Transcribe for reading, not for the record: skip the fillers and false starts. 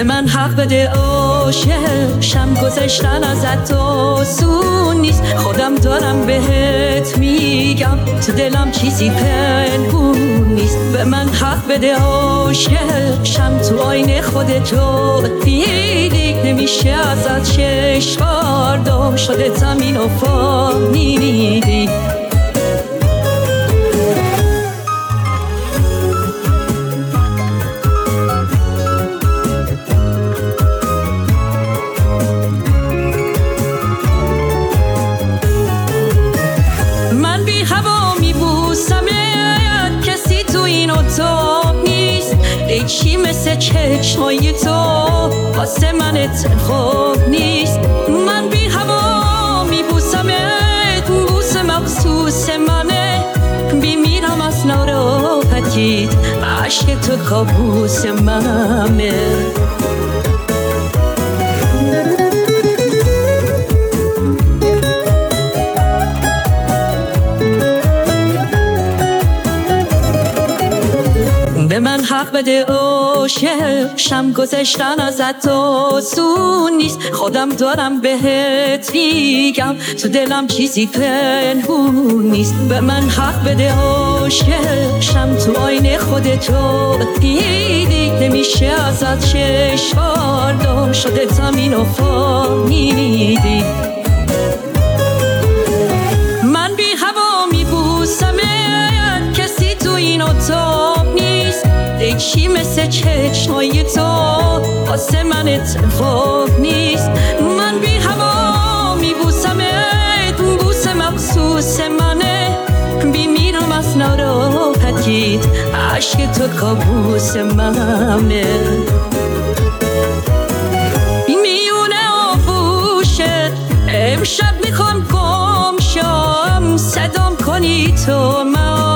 به من حق بده عاشقشم، گذشتن ازت آسون نیست. خودم دارم بهت میگم تو دلم چیزی پنهون نیست. به من حق بده عاشقشم، تو آینه خودتو دیدی نمیشه ازت چشم برداشت، شده زمین و فهمیدی. من بی هوا میبوسمت، کسی تو این اتاق نیست. هیچی مثل چشمای تو واسه من اتفاق نیست. من بی هوا میبوسمت، بوس مخصوص منه. بیمیرم از ناراحتیت، عشق تو کابوس منه. به من حق بده عاشقشم، گذشتن ازت آسون نیست. خودم دارم بهت میگم تو دلم چیزی پنهون نیست. به من حق بده عاشقشم، تو آینه خودتو دیدی نمیشه ازت چشم برداشت، شده زمین و فهمیدی. من بی هوا میبوسمت، کسی تو این اتاق نیست. هیچی مثل چشمای تو واسه من اتفاق نیست. من بی هوا میبوسمت، بوس مخصوص منه. بیمیرم از ناراحتیت، عشق تو کابوس منه. میونه آغوشت امشب میخوام گم شم، صدام کنی تو من.